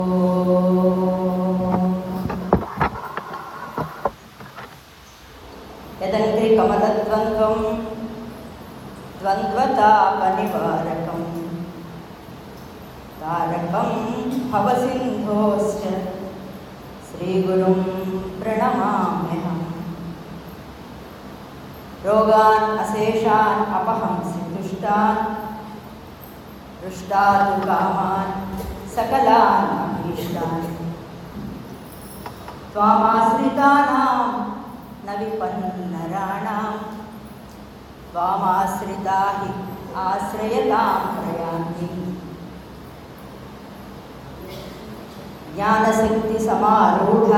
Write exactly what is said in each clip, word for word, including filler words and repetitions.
యదంగ్రి కమలద్వంద్వం ద్వంద్వతాపనివారకం తారకం భవసింధోశ్చ శ్రీగురుం ప్రణమామ్యహం. రోగాన్ అశేషాన్ అపహంసి దుష్టాన్ దృష్టాతు కామాన్ సకలాన్ అభీష్టాన్ త్వామాశ్రితానాం న విపన్నరాణాం త్వామాశ్రితా హి ఆశ్రయతాం ప్రయాంతి. జ్ఞానశక్తి సమారూఢ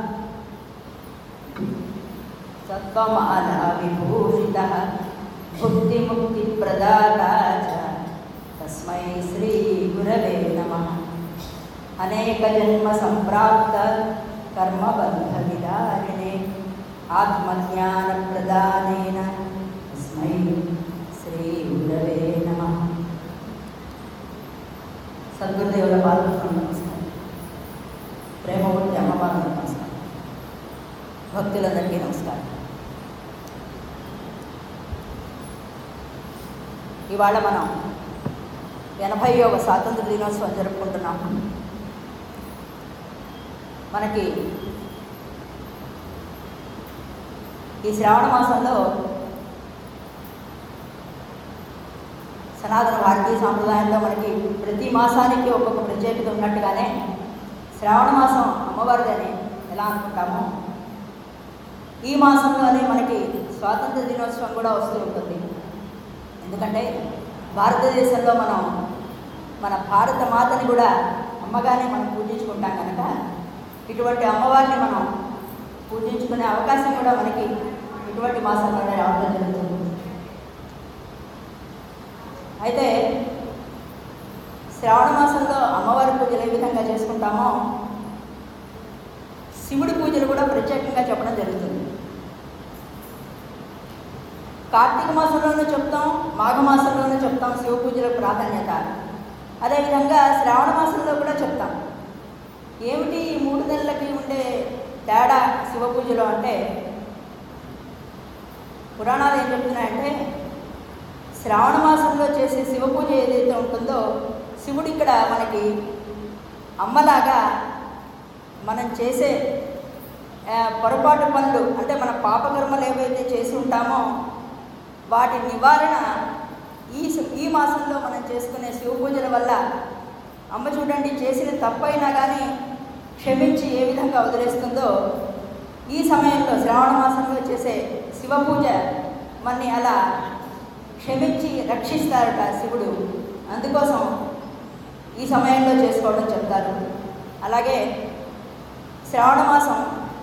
సత్వమాల విభూషిత భుక్తిముక్తి ప్రదాత తస్మై శ్రీ గురవే నమః. అనేక జన్మ సంప్రాప్త కర్మబంధ విదారిణే ఆత్మజ్ఞాన ప్రదానేన తస్మై శ్రీ గురవే నమః. సద్గురుదేవుల పాదలకు నమస్కారం. ప్రేమమూర్తి అమ్మవారికి నమస్కారం. భక్తులందరికీ నమస్కారం. ఇవాళ మనం ఎనభైవ స్వాతంత్ర దినోత్సవం జరుపుకుంటున్నాం. మనకి ఈ శ్రావణ మాసంలో సనాతన భారతీయ సాంప్రదాయంలో మనకి ప్రతి మాసానికి ఒక్కొక్క ప్రత్యేకత ఉన్నట్టుగానే శ్రావణ మాసం అమ్మవారిదని ఎలా అనుకుంటామో ఈ మాసంలోనే మనకి స్వాతంత్ర దినోత్సవం కూడా వస్తూ ఉంటుంది. ఎందుకంటే భారతదేశంలో మనం మన భారత మాతని కూడా అమ్మగానే మనం పూజించుకుంటాం కనుక ఇటువంటి అమ్మవారిని మనం పూజించుకునే అవకాశం కూడా మనకి ఇటువంటి మాసంలోనే రావడం జరుగుతుంది. అయితే శ్రావణ మాసంలో అమ్మవారి పూజలు ఏ విధంగా చేసుకుంటామో శివుడి పూజలు కూడా ప్రత్యేకంగా చెప్పడం జరుగుతుంది. కార్తీక మాసంలోనూ చెప్తాం, మాఘమాసంలోనూ చెప్తాం శివ పూజల ప్రాధాన్యత. అదేవిధంగా శ్రావణ మాసంలో కూడా చెప్తాం. ఏమిటి ఈ మూడు నెలలకి ఉండే తేడా శివ పూజలో అంటే పురాణాలు ఏం చెప్తున్నాయంటే శ్రావణ మాసంలో చేసే శివ పూజ ఏదైతే ఉంటుందో శివుడు ఇక్కడ మనకి అమ్మలాగా మనం చేసే పొరపాటు పనులు అంటే మన పాపకర్మలు ఏవైతే చేసి ఉంటామో వాటి నివారణ ఈ ఈ మాసంలో మనం చేసుకునే శివ పూజల వల్ల అమ్మ చూడండి చేసిన తప్పైనా కానీ క్షమించి ఏ విధంగా వదిలేస్తుందో ఈ సమయంలో శ్రావణ మాసంలో చేసే శివ పూజ మనని అలా క్షమించి రక్షిస్తారట శివుడు. అందుకోసం ఈ సమయంలో చేసుకోవడం చెప్తారు. అలాగే శ్రావణ మాసం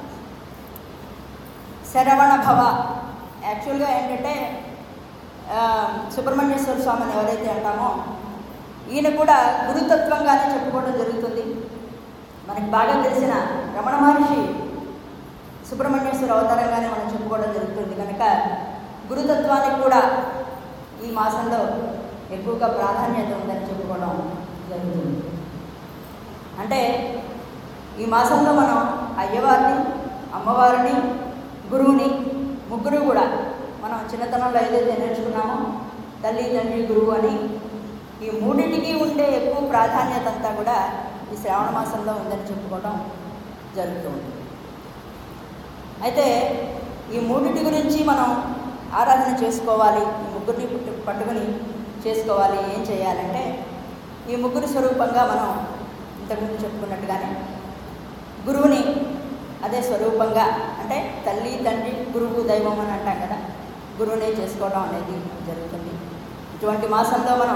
శరవణ భవ యాక్చువల్గా ఏంటంటే సుబ్రహ్మణ్యేశ్వర స్వామిని ఎవరైతే అంటామో ఈయన కూడా గురుతత్వంగానే చెప్పుకోవడం జరుగుతుంది. మనకి బాగా తెలిసిన రమణ మహర్షి సుబ్రహ్మణ్యేశ్వర అవతారంగానే మనం చెప్పుకోవడం జరుగుతుంది కనుక గురుతత్వానికి కూడా ఈ మాసంలో ఎక్కువగా ప్రాధాన్యత ఉందని చెప్పుకోవడం జరుగుతుంది. అంటే ఈ మాసంలో మనం అయ్యవారిని, అమ్మవారిని, గురువుని ముగ్గురు కూడా మనం చిన్నతనంలో ఏదైతే నేర్చుకున్నామో తల్లి, తండ్రి, గురువు అని ఈ మూడింటికి ఉండే ఎక్కువ ప్రాధాన్యత అంతా కూడా ఈ శ్రావణ మాసంలో ఉందని చెప్పుకోవడం జరుగుతుంది. అయితే ఈ మూడింటి గురించి మనం ఆరాధన చేసుకోవాలి, ఈ ముగ్గురిని పుట్టు పట్టుకుని చేసుకోవాలి. ఏం చేయాలంటే ఈ ముగ్గురు స్వరూపంగా మనం ఇంతకుముందు చెప్పుకున్నట్టుగానే గురువుని అదే స్వరూపంగా అంటే తల్లి, తండ్రి, గురువు, దైవం అని అంటాం కదా, గురువునే చేసుకోవడం అనేది జరుగుతుంది. ఇటువంటి మాసంలో మనం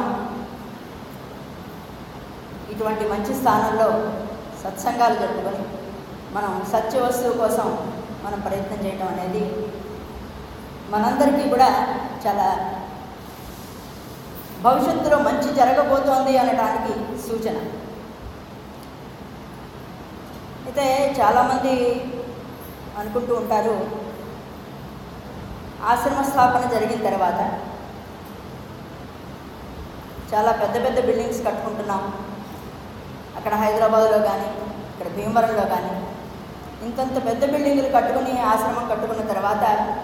ఇటువంటి మంచి స్థానంలో సత్సంగాలు జరుపుకొని మనం సత్య వస్తువు కోసం మనం ప్రయత్నం చేయడం అనేది మనందరికీ కూడా చాలా భవిష్యత్తులో మంచి జరగబోతోంది అనడానికి సూచన. అయితే చాలామంది అనుకుంటూ ఉంటారు ఆశ్రమ స్థాపన జరిగిన తర్వాత చాలా పెద్ద పెద్ద బిల్డింగ్స్ కట్టుకుంటున్నాం, అక్కడ హైదరాబాద్లో కానీ ఇక్కడ భీమవరంలో కానీ ఇంతంత పెద్ద బిల్డింగులు కట్టుకుని ఆశ్రమం కట్టుకున్న తర్వాత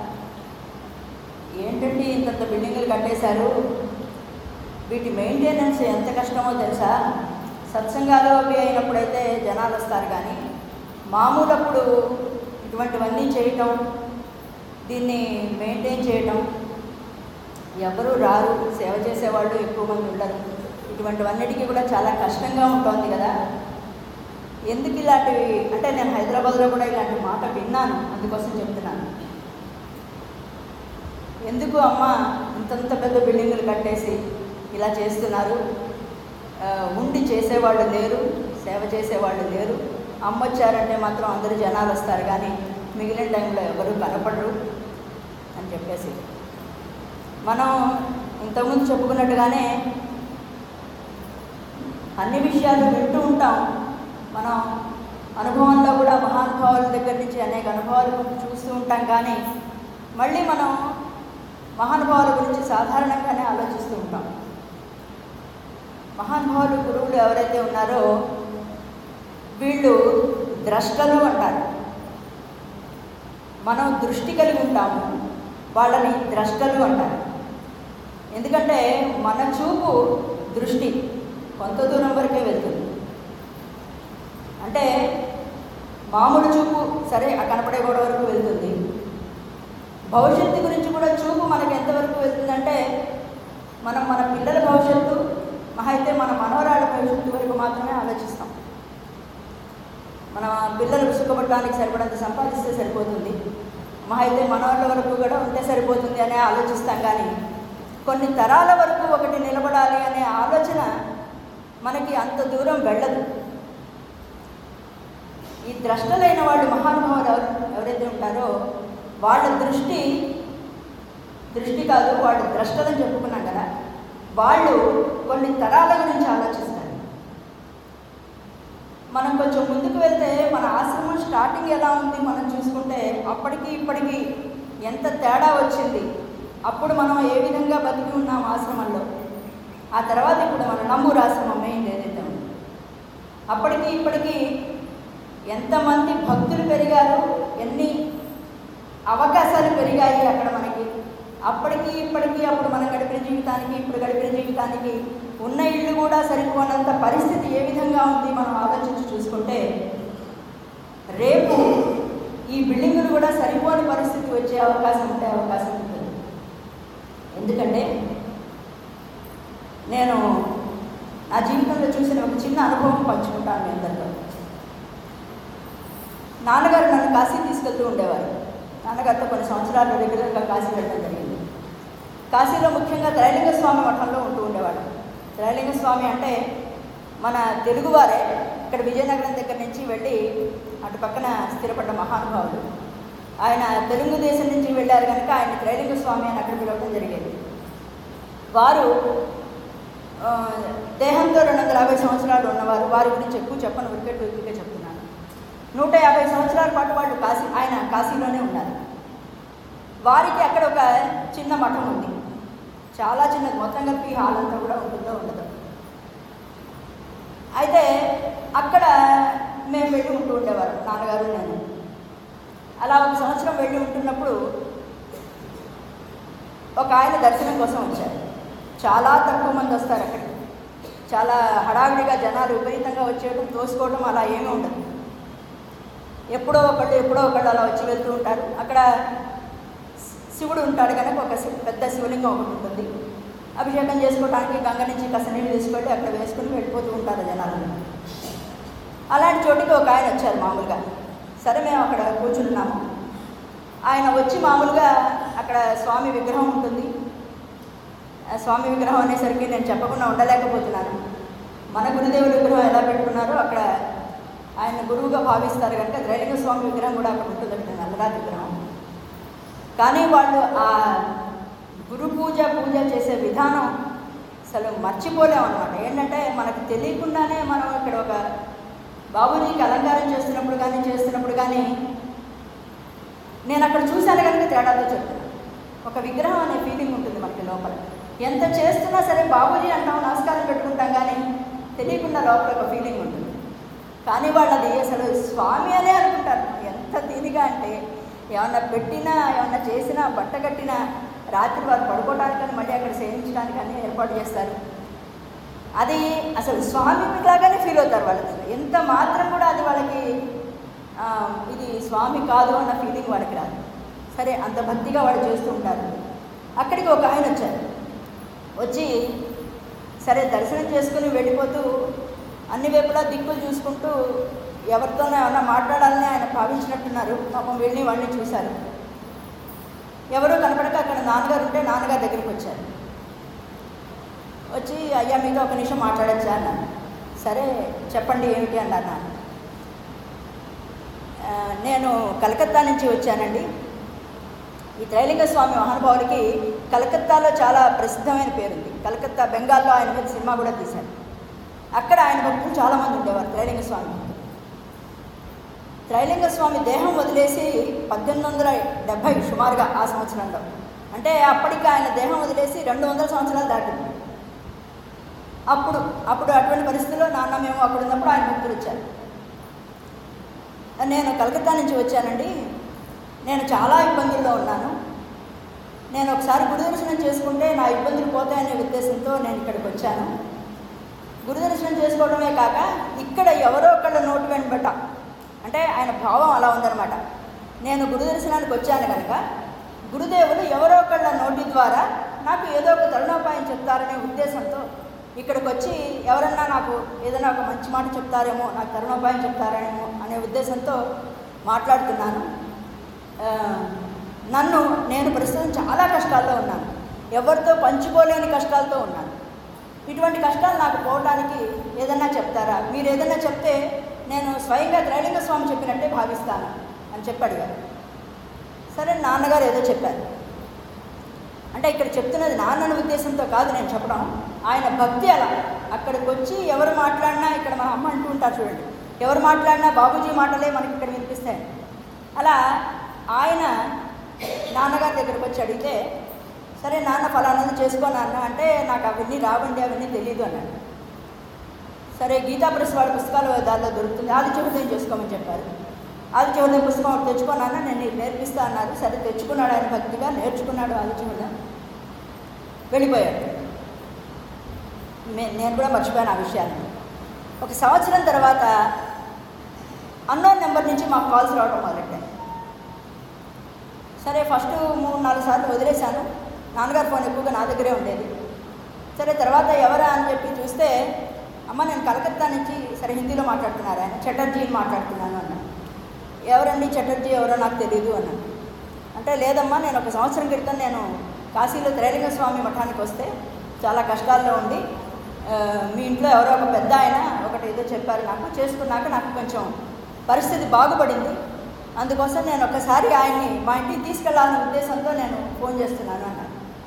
ఏంటంటే ఇంతంత బిల్డింగులు కట్టేశారు, వీటి మెయింటెనెన్స్ ఎంత కష్టమో తెలుసా? సత్సంగాలు అవి అయినప్పుడైతే జనాలు వస్తారు, కానీ మామూలప్పుడు ఇటువంటివన్నీ చేయటం, దీన్ని మెయింటైన్ చేయటం ఎవరు రారు, సేవ చేసేవాళ్ళు ఎక్కువ మంది ఉండరు. ఇటువంటివన్నిటికీ కూడా చాలా కష్టంగా ఉంటుంది కదా. ఎందుకు ఇలాంటివి అంటే నేను హైదరాబాద్లో కూడా ఇలాంటి మాట విన్నాను, అందుకోసం చెప్తున్నాను. ఎందుకు అమ్మ ఇంతంత పెద్ద బిల్డింగులు కట్టేసి ఇలా చేస్తున్నారు, ఉండి చేసేవాళ్ళు లేరు, సేవ చేసేవాళ్ళు లేరు, అమ్మ వచ్చారంటే మాత్రం అందరూ జనాలు వస్తారు కానీ మిగిలిన టైంలో ఎవరు కనపడరు అని చెప్పేసి మనం ఇంతకుముందు చెప్పుకున్నట్టుగానే అన్ని విషయాలు వింటూ ఉంటాం. మనం అనుభవంలో కూడా మహానుభావుల దగ్గర నుంచి అనేక అనుభవాలు చూస్తూ ఉంటాం, కానీ మళ్ళీ మనం మహానుభావుల గురించి సాధారణంగానే ఆలోచిస్తూ ఉంటాం. మహానుభావులు గురువులు ఎవరైతే ఉన్నారో వీళ్ళు ద్రష్టలు అంటారు. మనం దృష్టి కలిగి ఉంటాము, వాళ్ళని ద్రష్టలు అంటారు. ఎందుకంటే మన చూపు దృష్టి కొంత దూరం వరకే వెళ్తుంది. అంటే మామూలు చూపు సరే ఆ కనపడే గోడ వరకు వెళ్తుంది. భవిష్యత్తు గురించి కూడా చూపు మనకి ఎంతవరకు వెళ్తుందంటే మనం మన పిల్లల భవిష్యత్తు మహా అయితే మన మనవరాళ్ళ భవిష్యత్తు వరకు మాత్రమే ఆలోచిస్తాం. మన పిల్లలు సుఖపడడానికి సరిపడంత సంపాదిస్తే సరిపోతుంది, మహా అయితే మనవాళ్ళ వరకు కూడా ఉంటే సరిపోతుంది అనే ఆలోచిస్తాం, కానీ కొన్ని తరాల వరకు ఒకటి నిలబడాలి అనే ఆలోచన మనకి అంత దూరం వెళ్ళదు. ఈ ద్రష్టలైన వాళ్ళు మహానుభావులు ఎవరు ఎవరైతే ఉంటారో వాళ్ళ దృష్టి దృష్టి కాదు వాళ్ళు ద్రష్టలని చెప్పుకున్నాం కదా, వాళ్ళు కొన్ని తరాల గురించి ఆలోచిస్తారు. మనం కొంచెం ముందుకు వెళ్తే మన ఆశ్రమం స్టార్టింగ్ ఎలా ఉంది మనం చూసుకుంటే అప్పటికి ఇప్పటికీ ఎంత తేడా వచ్చింది. అప్పుడు మనం ఏ విధంగా బతికి ఉన్నాం ఆశ్రమంలో, ఆ తర్వాత ఇప్పుడు మన నంబూరు ఆశ్రమం మెయిన్ ఏదైతే ఉంది, అప్పటికి ఇప్పటికీ ఎంతమంది భక్తులు పెరిగారు, ఎన్ని అవకాశాలు పెరిగాయి అక్కడ మనకి. అప్పటికి ఇప్పటికీ అప్పుడు మనం గడిపిన జీవితానికి ఇప్పుడు గడిపిన జీవితానికి ఉన్న ఇళ్ళు కూడా సరిపోనంత పరిస్థితి ఏ విధంగా ఉంది మనం ఆలోచించి చూసుకుంటే రేపు ఈ బిల్డింగులు కూడా సరిపోని పరిస్థితి వచ్చే అవకాశం ఉంటే అవకాశం ఉంటుంది. ఎందుకంటే నేను నా జీవితంలో చూసిన ఒక చిన్న అనుభవం పంచుకుంటాను మీ అందరితో. నాన్నగారు నన్ను కాశీ తీసుకెళ్తూ ఉండేవారు. నాన్నగారితో కొన్ని సంవత్సరాలు రెగ్యులర్గా కాశీ వెళ్ళడం జరిగింది. కాశీలో ముఖ్యంగా త్రైలింగ స్వామి మఠంలో ఉంటూ ఉండేవాడు. త్రైలింగ స్వామి అంటే మన తెలుగువారే, ఇక్కడ విజయనగరం దగ్గర నుంచి వెళ్ళి అటు పక్కన స్థిరపడ్డ మహానుభావులు. ఆయన తెలుగుదేశం నుంచి వెళ్ళారు కనుక ఆయన త్రైలింగ స్వామి అని అక్కడ పిలవడం జరిగేది. వారు దేహంతో రెండు వందల యాభై సంవత్సరాలు ఉన్నవారు. వారి గురించి ఎక్కువ చెప్పను, ఉరికే టూరికే చెప్తున్నాను. నూట యాభై సంవత్సరాల పాటు వాళ్ళు కాశీ ఆయన కాశీలోనే ఉన్నారు. వారికి అక్కడ ఒక చిన్న మఠం ఉంది, చాలా చిన్నది, మొత్తం కలిపి హాల్ అంతా కూడా ఉంటుందో ఉండదు. అయితే అక్కడ మేము వెళ్ళి ఉంటూ ఉండేవారు నాన్నగారు నేను. అలా ఒక సంవత్సరం వెళ్ళి ఉంటున్నప్పుడు ఒక ఆయన దర్శనం కోసం వచ్చారు. చాలా తక్కువ మంది వస్తారు అక్కడికి. చాలా హడావిడిగా జనాలు విపరీతంగా వచ్చేయడం, తోసుకోవడం అలా ఏమీ ఉండదు. ఎప్పుడో ఒకళ్ళు ఎప్పుడో ఒకళ్ళు అలా వచ్చి వెళ్తూ ఉంటారు. అక్కడ శివుడు ఉంటాడు కనుక ఒక పెద్ద శివలింగం ఒకటి ఉంటుంది. అభిషేకం చేసుకోవడానికి గంగ నుంచి కాస్త నీళ్ళు తీసుకెళ్ళి అక్కడ వేసుకుని వెళ్ళిపోతూ ఉంటారు జనాలు. అలాంటి చోటికి ఒక ఆయన వచ్చారు మామూలుగా. సరే మేము అక్కడ కూర్చున్నాము. ఆయన వచ్చి మామూలుగా అక్కడ స్వామి విగ్రహం ఉంటుంది. స్వామి విగ్రహం అనేసరికి నేను చెప్పకుండా ఉండలేకపోతున్నాను. మన గురుదేవుల విగ్రహం ఎలా పెట్టుకున్నారో అక్కడ ఆయన గురువుగా భావిస్తారు కనుక త్రైలింగ స్వామి విగ్రహం కూడా అక్కడ ఉంటుంది, అక్కడ నల్లరాతి విగ్రహం. కానీ వాళ్ళు ఆ గురు పూజ పూజ చేసే విధానం అసలు మర్చిపోలేము అనమాట. ఏంటంటే మనకు తెలియకుండానే మనం ఇక్కడ ఒక బాబూజీకి అలంకారం చేస్తున్నప్పుడు కానీ చేస్తున్నప్పుడు కానీ నేను అక్కడ చూశాను కనుక తేడాతో చెప్తున్నాను. ఒక విగ్రహం అనే ఫీలింగ్ ఉంటుంది మనకి లోపల. ఎంత చేస్తున్నా సరే బాబూజీ అంటాం, నమస్కారం పెట్టుకుంటాం, కానీ తెలియకుండా లోపల ఒక ఫీలింగ్ ఉంటుంది. కానీ వాళ్ళది అసలు స్వామి అనే అనుకుంటారు. ఎంత దీనిగా అంటే ఏమన్నా పెట్టినా ఏమన్నా చేసినా బట్ట కట్టినా రాత్రి వారు పడుకోవడానికని మళ్ళీ అక్కడ సేవించడానికి అన్నీ ఏర్పాటు చేస్తారు. అది అసలు స్వామిలాగానే ఫీల్ అవుతారు వాళ్ళు. అసలు ఎంత మాత్రం కూడా అది వాళ్ళకి ఇది స్వామి కాదు అన్న ఫీలింగ్ వాళ్ళకి రాదు. సరే, అంత భక్తిగా వాళ్ళు చేస్తూ ఉంటారు. అక్కడికి ఒక ఆయన వచ్చారు. వచ్చి సరే దర్శనం చేసుకుని వెళ్ళిపోతూ అన్ని వైపులా దిక్కులు చూసుకుంటూ ఎవరితోనో ఏమన్నా మాట్లాడాలని ఆయన భావించినట్టున్నారు. పాపం వెళ్ళి వాడిని చూశారు. ఎవరో కనపడక అక్కడ నాన్నగారు ఉంటే నాన్నగారి దగ్గరికి వచ్చారు. వచ్చి అయ్యా మీతో ఒక నిమిషం మాట్లాడచ్చా అన్నాను. సరే చెప్పండి ఏమిటి అన్నారు నాన్న. నేను కలకత్తా నుంచి వచ్చానండి. ఈ త్రైలింగ స్వామి మహానుభావుడికి కలకత్తాలో చాలా ప్రసిద్ధమైన పేరుంది. కలకత్తా బెంగాల్లో ఆయన మీద సినిమా కూడా తీశారు. అక్కడ ఆయన భక్తులు చాలామంది ఉండేవారు. త్రైలింగ స్వామి త్రైలింగ స్వామి దేహం వదిలేసి పద్దెనిమిది వందల డెబ్భై సుమారుగా ఆ సంవత్సరంలో, అంటే అప్పటికి ఆయన దేహం వదిలేసి రెండు వందల సంవత్సరాలు దాటింది. అప్పుడు అప్పుడు అటువంటి పరిస్థితుల్లో నాన్న మేము అక్కడ ఉన్నప్పుడు ఆయన భక్తులు వచ్చారు. నేను కలకత్తా నుంచి వచ్చానండి, నేను చాలా ఇబ్బందుల్లో ఉన్నాను. నేను ఒకసారి గురుదర్శనం చేసుకుంటే నా ఇబ్బందులు పోతాయనే ఉద్దేశంతో నేను ఇక్కడికి వచ్చాను. గురుదర్శనం చేసుకోవడమే కాక ఇక్కడ ఎవరో ఒకళ్ళ నోటి వెంబట, అంటే ఆయన భావం అలా ఉందన్నమాట. నేను గురుదర్శనానికి వచ్చాను కనుక గురుదేవులు ఎవరో ఒకళ్ళ నోటి ద్వారా నాకు ఏదో ఒక తరుణోపాయం చెప్తారనే ఉద్దేశంతో ఇక్కడికి వచ్చి ఎవరన్నా నాకు ఏదైనా ఒక మంచి మాట చెప్తారేమో, నాకు తరుణోపాయం చెప్తారేమో అనే ఉద్దేశంతో మాట్లాడుతున్నాను. నన్ను నేను ప్రస్తుతం చాలా కష్టాల్లో ఉన్నాను. ఎవరితో పంచుకోలేని కష్టాలతో ఉన్నాను. ఇటువంటి కష్టాలు నాకు పోవడానికి ఏదన్నా చెప్తారా? మీరు ఏదన్నా చెప్తే నేను స్వయంగా త్రైలింగ స్వామి చెప్పినట్టే భావిస్తాను అని చెప్పి అడిగారు. సరే నాన్నగారు ఏదో చెప్పారు. అంటే ఇక్కడ చెప్తున్నది నాన్నని ఉద్దేశంతో కాదు నేను చెప్పడం, ఆయన భక్తి అలా. అక్కడికి వచ్చి ఎవరు మాట్లాడినా, ఇక్కడ మా అమ్మ అంటూ ఉంటారు చూడండి, ఎవరు మాట్లాడినా బాబూజీ మాటలే మనకి ఇక్కడ వినిపిస్తాయి. అలా ఆయన నాన్నగారి దగ్గరికి వచ్చి అడిగితే, సరే నాన్న ఫలానాది చేసుకో నాన్న అంటే, నాకు అవన్నీ రావండి, అవన్నీ తెలియదు అన్నాడు. సరే గీతా ప్రెస్ వాళ్ళ పుస్తకాలు దానిలో దొరుకుతుంది, ఆది చివరిదేం చేసుకోమని చెప్పారు. ఆది చివరిదే పుస్తకం తెచ్చుకున్నాను, నేను నీకు నేర్పిస్తా అన్నారు. సరే తెచ్చుకున్నాడు ఆయన భక్తిగా, నేర్చుకున్నాడు ఆది చివరిద, వెళ్ళిపోయాడు. నేను కూడా మర్చిపోయాను ఆ విషయాన్ని. ఒక సంవత్సరం తర్వాత అన్నోన్ నెంబర్ నుంచి మాకు కాల్స్ రావడం మొదలెట్టాయి. సరే ఫస్ట్ మూడు నాలుగు సార్లు వదిలేశాను. నాన్నగారు ఫోన్ ఎక్కువగా నా దగ్గరే ఉండేది. సరే తర్వాత ఎవరా అని చెప్పి చూస్తే, అమ్మ నేను కలకత్తా నుంచి, సరే హిందీలో మాట్లాడుతున్నారు ఆయన, చటర్జీని మాట్లాడుతున్నాను అన్నాను. ఎవరండి చటర్జీ ఎవరో నాకు తెలియదు అన్నాను. అంటే లేదమ్మా, నేను ఒక సంవత్సరం క్రితం నేను కాశీలో త్రైలింగ స్వామి మఠానికి వస్తే చాలా కష్టాల్లో ఉండి మీ ఇంట్లో ఎవరో ఒక పెద్ద ఆయన ఒకటి ఏదో చెప్పారు నాకు, చేసుకున్నాక నాకు కొంచెం పరిస్థితి బాగుపడింది, అందుకోసం నేను ఒకసారి ఆయన్ని మా ఇంటికి తీసుకెళ్లాలనే ఉద్దేశంతో నేను ఫోన్ చేస్తున్నాను అన్నాను.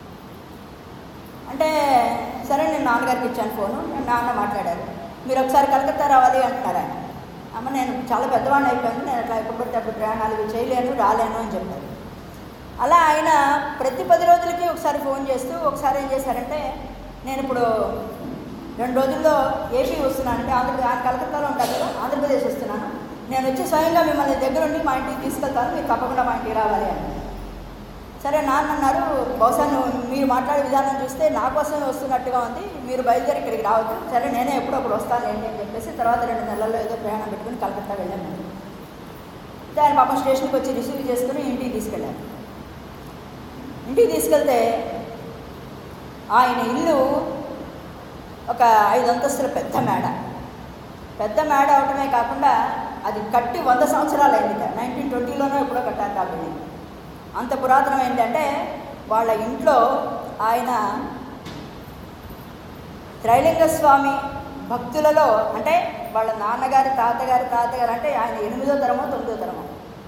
అంటే సరే నేను నాన్నగారికి ఇచ్చాను ఫోను, నేను నాన్న మాట్లాడారు. మీరు ఒకసారి కలకత్తా రావాలి అంటున్నారు ఆయన. అమ్మ నేను చాలా పెద్దవాడిని అయిపోయాను, నేను అట్లా ఎప్పుడు పడితే అప్పుడు ప్రయాణాలు చేయలేను, రాలేను అని చెప్పారు. అలా ఆయన ప్రతి పది రోజులకి ఒకసారి ఫోన్ చేస్తూ, ఒకసారి ఏం చేశారంటే, నేను ఇప్పుడు రెండు రోజుల్లో ఏపీ వస్తున్నాను, అంటే ఆంధ్రప్రదేశ్ కలకత్తాలో ఉంటాను కదా, ఆంధ్రప్రదేశ్ వస్తున్నాను, నేను వచ్చి స్వయంగా మిమ్మల్ని దగ్గరుండి మా ఇంటికి తీసుకెళ్తాను, మీరు తప్పకుండా మా ఇంటికి రావాలి అని. సరే నాన్న అన్నారు, బహుశా నువ్వు మీరు మాట్లాడే విధానం చూస్తే నా కోసమే వస్తున్నట్టుగా ఉంది, మీరు బయలుదేరి ఇక్కడికి రావద్దు. సరే నేనే ఎప్పుడప్పుడు వస్తాను ఏంటి అని చెప్పేసి తర్వాత రెండు నెలల్లో ఏదో ప్రయాణం పెట్టుకుని కలకత్తా వెళ్ళాను. ఆయన పాపం స్టేషన్కి వచ్చి రిసీవ్ చేసుకుని ఇంటికి తీసుకెళ్ళాను. ఇంటికి తీసుకెళ్తే ఆయన ఇల్లు ఒక ఐదు అంతస్తుల పెద్ద మేడ. పెద్ద మేడ అవటమే కాకుండా అది కట్టి వంద సంవత్సరాలు అయింది, నైన్టీన్ ట్వంటీలోనే ఎప్పుడో కట్టారు కాబట్టి అంత పురాతనం. ఏంటంటే వాళ్ళ ఇంట్లో ఆయన త్రైలింగ స్వామి భక్తులలో, అంటే వాళ్ళ నాన్నగారి తాతగారి తాతగారు అంటే ఆయన ఎనిమిదో తరమో తొమ్మిదో తరమో,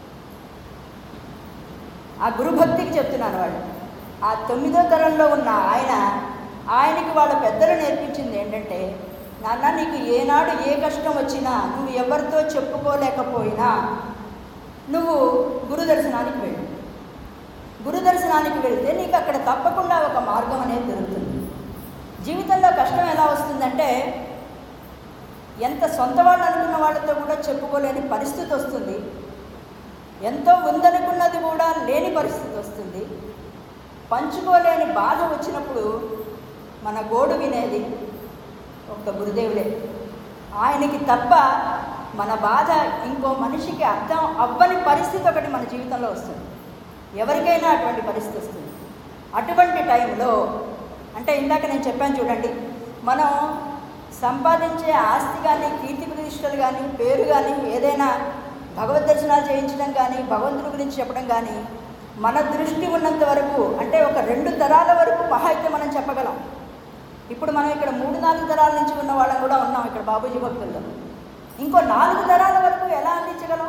ఆ గురుభక్తికి చెప్తున్నాను వాళ్ళు. ఆ తొమ్మిదో తరంలో ఉన్న ఆయన, ఆయనకి వాళ్ళ పెద్దలు నేర్పించింది ఏంటంటే, నాన్న నీకు ఏనాడు ఏ కష్టం వచ్చినా, నువ్వు ఎవరితో చెప్పుకోలేకపోయినా నువ్వు గురు దర్శనానికి వెళ్ళు. గురు దర్శనానికి వెళితే నీకు అక్కడ తప్పకుండా ఒక మార్గం అనేది దొరుకుతుంది. జీవితంలో కష్టం ఎలా వస్తుందంటే, ఎంత సొంత వాళ్ళు అనుకున్న వాళ్ళతో కూడా చెప్పుకోలేని పరిస్థితి వస్తుంది. ఎంతో ఉందనుకున్నది కూడా లేని పరిస్థితి వస్తుంది. పంచుకోలేని బాధ వచ్చినప్పుడు మన గోడు వినేది ఒక్క గురుదేవులే. ఆయనకి తప్ప మన బాధ ఇంకో మనిషికి అర్థం అవ్వని పరిస్థితి ఒకటి మన జీవితంలో వస్తుంది. ఎవరికైనా అటువంటి పరిస్థితి వస్తుంది. అటువంటి టైంలో అంటే ఇందాక నేను చెప్పాను చూడండి, మనం సంపాదించే ఆస్తి కానీ, కీర్తి ప్రతిష్టలు కానీ, పేరు కానీ, ఏదైనా భగవద్ దర్శనాలు చేయించడం కానీ, భగవంతుడి గురించి చెప్పడం కానీ మన దృష్టి ఉన్నంత వరకు, అంటే ఒక రెండు తరాల వరకు మహా అయితే మనం చెప్పగలం. ఇప్పుడు మనం ఇక్కడ మూడు నాలుగు తరాల నుంచి ఉన్న వాళ్ళం కూడా ఉన్నాం ఇక్కడ బాబూజీ భక్తుల్లో. ఇంకో నాలుగు తరాల వరకు ఎలా అందించగలం?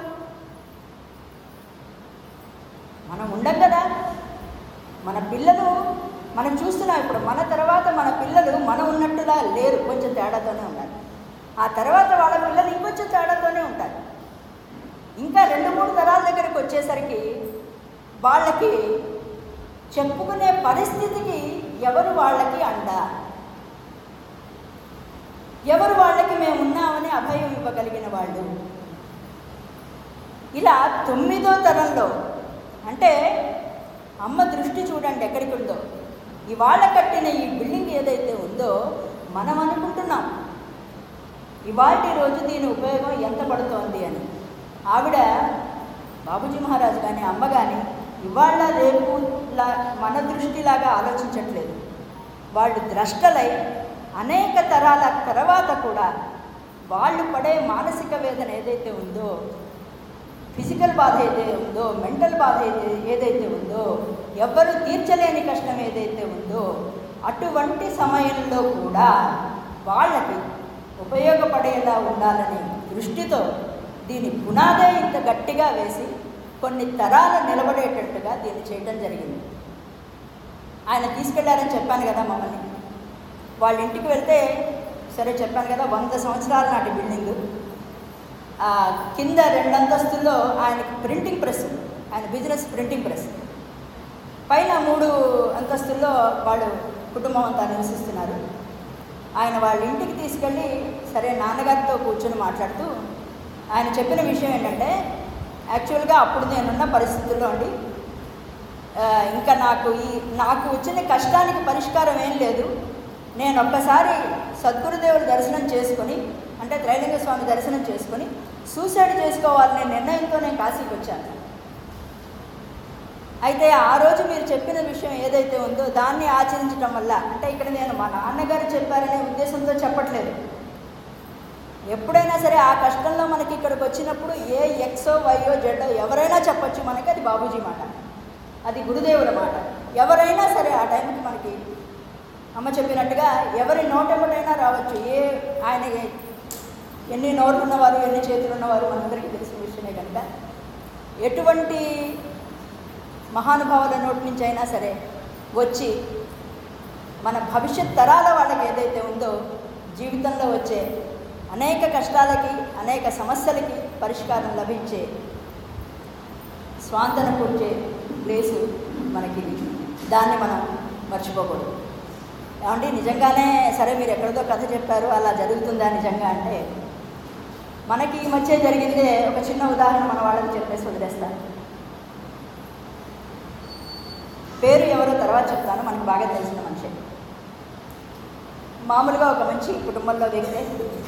మనం ఉండం కదా. మన పిల్లలు మనం చూస్తున్నాం. ఇప్పుడు మన తర్వాత మన పిల్లలు మనం ఉన్నట్టులా లేరు, కొంచెం తేడాతోనే ఉన్నారు. ఆ తర్వాత వాళ్ళ పిల్లలు ఇంకొంచెం తేడాతోనే ఉంటారు. ఇంకా రెండు మూడు తరాల దగ్గరికి వచ్చేసరికి వాళ్ళకి చెప్పుకునే పరిస్థితికి ఎవరు వాళ్ళకి అండ, ఎవరు వాళ్ళకి మేము ఉన్నామని అభయం ఇవ్వగలిగిన వాళ్ళు. ఇలా తొమ్మిదో తరంలో అంటే అమ్మ దృష్టి చూడండి ఎక్కడికి ఉందో. ఇవాళ కట్టిన ఈ బిల్డింగ్ ఏదైతే ఉందో మనం అనుకుంటున్నాం ఇవాళ రోజు దీని ఉపయోగం ఎంత పడుతోంది అని. ఆవిడ బాబూజీ మహారాజు కానీ అమ్మ కానీ ఇవాళ రేపు మన దృష్టిలాగా ఆలోచించట్లేదు. వాళ్ళు ద్రష్టలై అనేక తరాల తర్వాత కూడా వాళ్ళు పడే మానసిక వేదన ఏదైతే ఉందో, ఫిజికల్ బాధ ఏదైతే ఉందో, మెంటల్ బాధ అయితే ఏదైతే ఉందో, ఎవ్వరూ తీర్చలేని కష్టం ఏదైతే ఉందో, అటువంటి సమయంలో కూడా వాళ్ళకి ఉపయోగపడేలా ఉండాలనే దృష్టితో దీని పునాదే ఇంత గట్టిగా వేసి కొన్ని తరాలు నిలబడేటట్టుగా దీన్ని చేయడం జరిగింది. ఆయన తీసుకెళ్లారని చెప్పాను కదా మమ్మల్ని. వాళ్ళ ఇంటికి వెళ్తే సరే చెప్పాను కదా వంద సంవత్సరాల నాటి బిల్డింగు. కింద రెండు అంతస్తుల్లో ఆయనకి ప్రింటింగ్ ప్రెస్, ఆయన బిజినెస్ ప్రింటింగ్ ప్రెస్. పైన మూడు అంతస్తుల్లో వాళ్ళు కుటుంబం అంతా నివసిస్తున్నారు. ఆయన వాళ్ళ ఇంటికి తీసుకెళ్ళి సరే నాన్నగారితో కూర్చొని మాట్లాడుతూ ఆయన చెప్పిన విషయం ఏంటంటే, యాక్చువల్గా అప్పుడు నేనున్న పరిస్థితుల్లో అండి ఇంకా నాకు ఈ నాకు వచ్చిన కష్టానికి పరిష్కారం ఏం లేదు. నేను ఒక్కసారి సద్గురుదేవుడు దర్శనం చేసుకొని, అంటే త్రైలింగ స్వామి దర్శనం చేసుకొని సూసైడ్ చేసుకోవాలనే నిర్ణయంతో నేను కాశీకి వచ్చాను. అయితే ఆ రోజు మీరు చెప్పిన విషయం ఏదైతే ఉందో దాన్ని ఆచరించడం వల్ల, అంటే ఇక్కడ నేను మా నాన్నగారు చెప్పారనే ఉద్దేశంతో చెప్పట్లేదు. ఎప్పుడైనా సరే ఆ కష్టంలో మనకి ఇక్కడికి వచ్చినప్పుడు ఏ ఎక్సో వైయో జెడ్డో ఎవరైనా చెప్పచ్చు మనకి, అది బాబూజీ మాట, అది గురుదేవుల మాట. ఎవరైనా సరే ఆ టైంకి మనకి అమ్మ చెప్పినట్టుగా ఎవరి నోటెంబటైనా రావచ్చు. ఏ ఆయన ఎన్ని నోట్లు ఉన్నవారు ఎన్ని చేతులు ఉన్నవారు మనందరికీ తెలిసిన విషయమే కనుక ఎటువంటి మహానుభావుల నోటి నుంచి అయినా సరే వచ్చి మన భవిష్యత్ తరాల వాళ్ళకి ఏదైతే ఉందో జీవితంలో వచ్చే అనేక కష్టాలకి అనేక సమస్యలకి పరిష్కారం లభించే స్వాంతన కూర్చే ప్లేసు మనకి. దాన్ని మనం మర్చిపోకూడదు. ఏమండి నిజంగానే సరే మీరు ఎక్కడితో కథ చెప్పారు అలా జరుగుతుందా నిజంగా అంటే, మనకి ఈ మధ్య జరిగిందే ఒక చిన్న ఉదాహరణ మన వాళ్ళకి చెప్పేసి వదిలేస్తాను. పేరు ఎవరో తర్వాత చెప్తాను, మనకు బాగా తెలిసిన మనిషి. మామూలుగా ఒక మంచి కుటుంబంలో వ్యక్తే.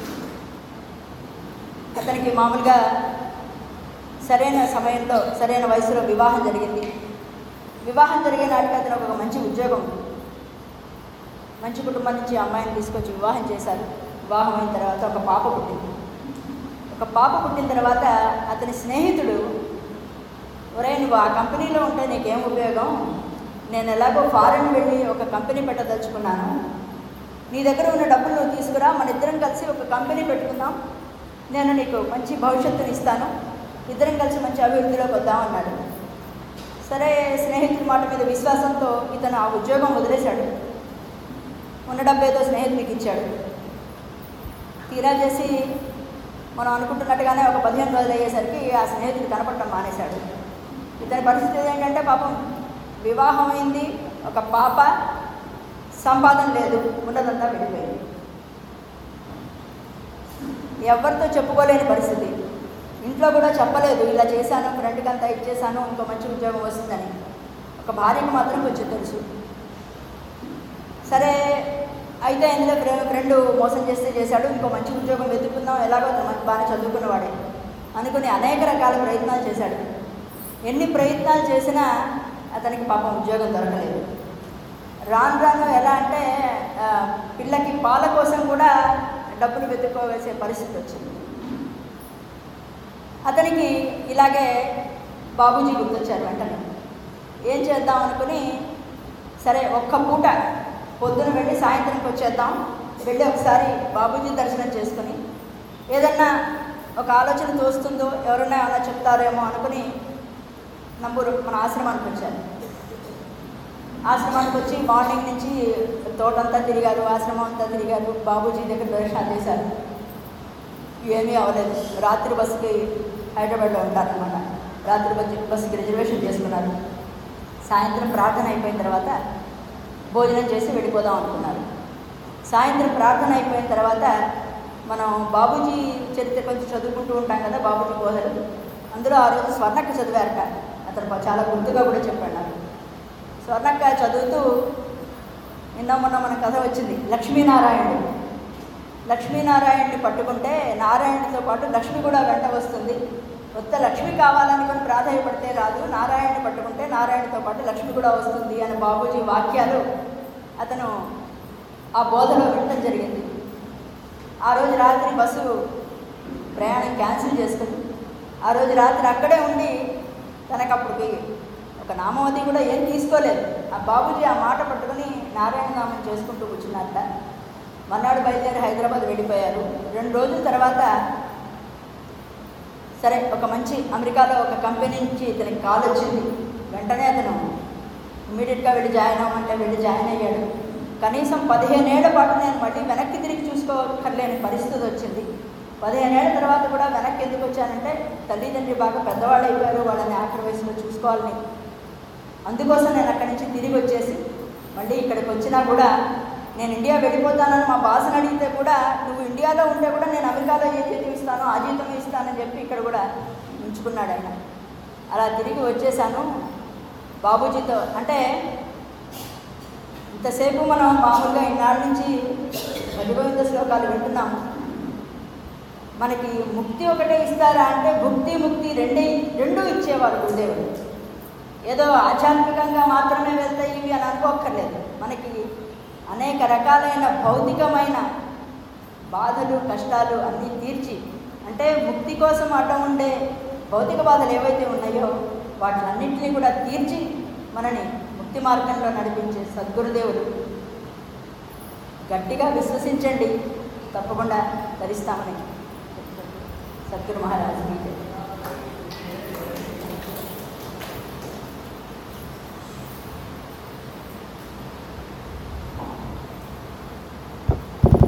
అతనికి మామూలుగా సరైన సమయంలో సరైన వయసులో వివాహం జరిగింది. వివాహం జరిగే నాటికి అతను ఒక మంచి ఉద్యోగం, మంచి కుటుంబం నుంచి అమ్మాయిని తీసుకొచ్చి వివాహం చేశారు. వివాహం అయిన తర్వాత ఒక పాప పుట్టింది. ఒక పాప పుట్టిన తర్వాత అతని స్నేహితుడు, ఒరే నువ్వు ఆ కంపెనీలో ఉంటే నీకేం ఉపయోగం, నేను ఎలాగో ఫారెన్ వెళ్ళి ఒక కంపెనీ పెట్టదలుచుకున్నాను, నీ దగ్గర ఉన్న డబ్బులు నువ్వు తీసుకురా, మన ఇద్దరం కలిసి ఒక కంపెనీ పెట్టుకుందాం, నేను నీకు మంచి భవిష్యత్తుని ఇస్తాను, ఇద్దరం కలిసి మంచి అభివృద్ధిలోకి వద్దామన్నాడు. సరే స్నేహితుడి మాట మీద విశ్వాసంతో ఇతను ఆ ఉద్యోగం వదిలేశాడు. ఉన్న డబ్బేదో స్నేహితుడికి ఇచ్చాడు. తీరా చేసి మనం అనుకుంటున్నట్టుగానే ఒక పదిహేను రోజులు అయ్యేసరికి ఆ స్నేహితుడు కనపడటం మానేశాడు. ఇతని పరిస్థితి ఏంటంటే పాపం వివాహం అయింది, ఒక పాప, సంపాదన లేదు, ఉన్నదంతా వెళ్ళిపోయింది. ఎవరితో చెప్పుకోలేని పరిస్థితి. ఇంట్లో కూడా చెప్పలేదు, ఇలా చేశాను, ఫ్రెండ్కి అంతా ఇచ్చేసాను, ఇంకో మంచి ఉద్యోగం వస్తుందని. ఒక భార్యకు మాత్రం కొంచెం తెలుసు. సరే అయితే ఇందులో ఫ్రెండ్ మోసం చేస్తే చేశాడు, ఇంకో మంచి ఉద్యోగం వెతుక్కుందాం, ఎలాగో అతను మంచి బాగా చదువుకున్నవాడే అనుకుని అనేక రకాల ప్రయత్నాలు చేశాడు. ఎన్ని ప్రయత్నాలు చేసినా అతనికి పాపం ఉద్యోగం దొరకలేదు. రాను రాను ఎలా అంటే పిల్లకి పాల కోసం కూడా డబ్బులు వెతుక్కోవలసే పరిస్థితి వచ్చింది. అతనికి ఇలాగే బాబూజీ గుర్తొచ్చారు. వెంటనే ఏం చేద్దాం అనుకుని, సరే ఒక్క పూట పొద్దున వెళ్ళి సాయంత్రంకి వచ్చేద్దాం, వెళ్ళి ఒకసారి బాబూజీ దర్శనం చేసుకుని ఏదన్నా ఒక ఆలోచన తోస్తుందో, ఎవరైనా ఏమన్నా చెప్తారేమో అనుకుని నంబూరు మన ఆశ్రమానికి వచ్చారు. ఆశ్రమానికి వచ్చి మార్నింగ్ నుంచి తోటంతా తిరిగారు, ఆశ్రమం అంతా తిరిగారు, బాబూజీ దగ్గర దర్శనాలు చేశారు. ఏమీ అవ్వలేదు. రాత్రి బస్సుకి హైదరాబాద్లో ఉంటారనమాట. రాత్రి బస్సు బస్సుకి రిజర్వేషన్ చేసుకున్నారు. సాయంత్రం ప్రార్థన అయిపోయిన తర్వాత భోజనం చేసి వెళ్ళిపోదాం అనుకున్నారు. సాయంత్రం ప్రార్థన అయిపోయిన తర్వాత మనం బాబూజీ చరిత్ర కొంచెం చదువుకుంటూ ఉంటాం కదా, బాబూజీ బోధలు. అందులో ఆ రోజు స్వర్ణక్క చదివారట. అతను చాలా గుర్తుగా కూడా చెప్పాడు నాకు. స్వర్ణక్క చదువుతూ నిన్న మొన్న మన కథ వచ్చింది, లక్ష్మీనారాయణుడు. లక్ష్మీనారాయణుడిని పట్టుకుంటే నారాయణుడితో పాటు లక్ష్మి కూడా వెంట వస్తుంది. కొత్త లక్ష్మి కావాలనుకుని ప్రాధాన్యపడితే రాదు, నారాయణుని పట్టుకుంటే నారాయణతో పాటు లక్ష్మి కూడా వస్తుంది అని బాబూజీ వాక్యాలు అతను ఆ బోధలో వినడం జరిగింది. ఆ రోజు రాత్రి బస్సు ప్రయాణం క్యాన్సిల్ చేసుకుని ఆ రోజు రాత్రి అక్కడే ఉండి తనకు అప్పటికి ఒక నామవతి కూడా ఏం తీసుకోలేదు. ఆ బాబూజీ ఆ మాట పట్టుకుని నారాయణ నామం చేసుకుంటూ కూర్చున్నారట. మర్నాడు బయలుదేరి హైదరాబాద్ వెళ్ళిపోయారు. రెండు రోజుల తర్వాత సరే ఒక మంచి అమెరికాలో ఒక కంపెనీ నుంచి ఇతనికి కాల్ వచ్చింది. వెంటనే అతను ఇమ్మీడియట్గా వెళ్ళి జాయిన్ అవ్వమంటే వెళ్ళి జాయిన్ అయ్యాడు. కనీసం పదిహేను ఏళ్ల పాటు నేను మళ్ళీ వెనక్కి తిరిగి చూసుకోకర్లేని పరిస్థితి వచ్చింది. పదిహేను ఏళ్ల తర్వాత కూడా వెనక్కి ఎందుకు వచ్చానంటే తల్లిదండ్రి బాగా పెద్దవాళ్ళు అయిపోయారు, వాళ్ళని ఆఖరి వయసులో చూసుకోవాలని. అందుకోసం నేను అక్కడి నుంచి తిరిగి వచ్చేసి మళ్ళీ ఇక్కడికి వచ్చినా కూడా నేను ఇండియా వెళ్ళిపోతానని మా బాస్ని అడిగితే కూడా నువ్వు ఇండియాలో ఉంటే కూడా నేను అమెరికాలో ఏ జీతం ఇస్తానో ఆ జీతం ఇస్తానని చెప్పి ఇక్కడ కూడా ఉంచుకున్నాడు ఆయన. అలా తిరిగి వచ్చేసాను బాబూజీతో. అంటే ఇంతసేపు మనం మామూలుగా ఇన్నాళ్ళ నుంచి భజగోవింద శ్లోకాలు వింటున్నాము. మనకి ముక్తి ఒకటే ఇస్తారా అంటే భుక్తి ముక్తి రెండే రెండూ ఇచ్చేవారు గురుదేవుడు. ఏదో ఆధ్యాత్మికంగా మాత్రమే వెళ్తాయి ఇవి అని అనుకోక్కర్లేదు. మనకి అనేక రకాలైన భౌతికమైన బాధలు కష్టాలు అన్నీ తీర్చి, అంటే ముక్తి కోసం అడ్డం ఉండే భౌతిక బాధలు ఏవైతే ఉన్నాయో వాటినన్నింటినీ కూడా తీర్చి మనని ముక్తి మార్గంలో నడిపించే సద్గురుదేవుడు. గట్టిగా విశ్వసించండి, తప్పకుండా ధరిస్తామని సద్గురు మహారాజు.